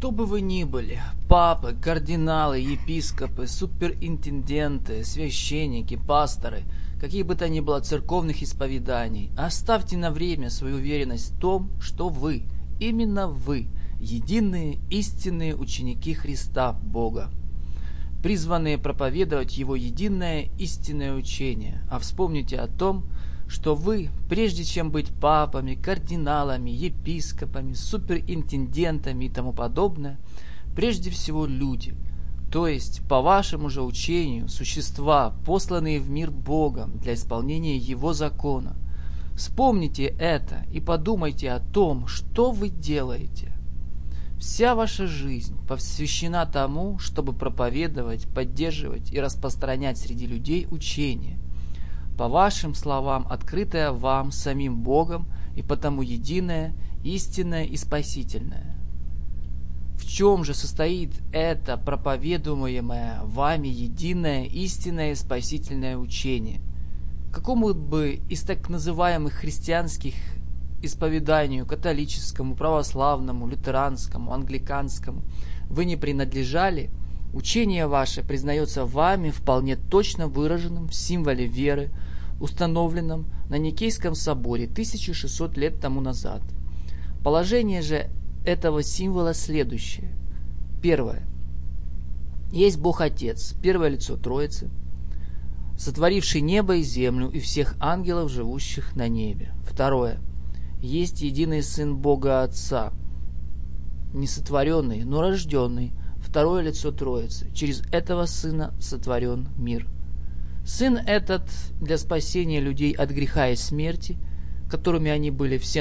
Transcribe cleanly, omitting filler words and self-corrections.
Кто бы вы ни были, папы, кардиналы, епископы, суперинтенденты, священники, пасторы, какие бы то ни было церковных исповеданий, оставьте на время свою уверенность в том, что вы, именно вы, единые истинные ученики Христа Бога, призванные проповедовать Его единое истинное учение. А вспомните о том, что вы, прежде чем быть папами, кардиналами, епископами, суперинтендентами и тому подобное, прежде всего люди, то есть, по вашему же учению, существа, посланные в мир Богом для исполнения Его закона. Вспомните это и подумайте о том, что вы делаете. Вся ваша жизнь посвящена тому, чтобы проповедовать, поддерживать и распространять среди людей учение, по вашим словам, открытое вам самим Богом и потому единое, истинное и спасительное. В чем же состоит это проповедуемое вами единое, истинное и спасительное учение? Какому бы из так называемых христианских исповеданию, католическому, православному, лютеранскому, англиканскому, вы не принадлежали, учение ваше признается вами вполне точно выраженным в символе веры, установленном на Никейском соборе 1600 лет тому назад. Положение же этого символа следующее. Первое. Есть Бог Отец, первое лицо Троицы, сотворивший небо и землю и всех ангелов, живущих на небе. Второе. Есть единый Сын Бога Отца, не сотворенный, но рожденный, второе лицо Троицы. Через этого Сына сотворен мир. Сын этот для спасения людей от греха и смерти, которыми они были все